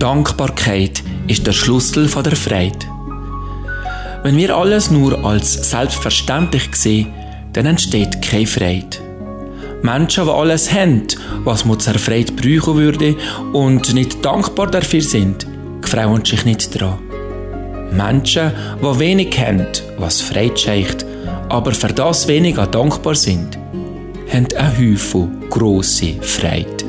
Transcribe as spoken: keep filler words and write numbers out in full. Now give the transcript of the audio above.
Dankbarkeit ist der Schlüssel von der Freude. Wenn wir alles nur als selbstverständlich sehen, dann entsteht keine Freude. Menschen, die alles haben, was man zur Freude brauchen würde und nicht dankbar dafür sind, gefreuen sich nicht daran. Menschen, die wenig haben, was Freude scheicht, aber für das weniger dankbar sind, haben einen Haufen grosse Freude.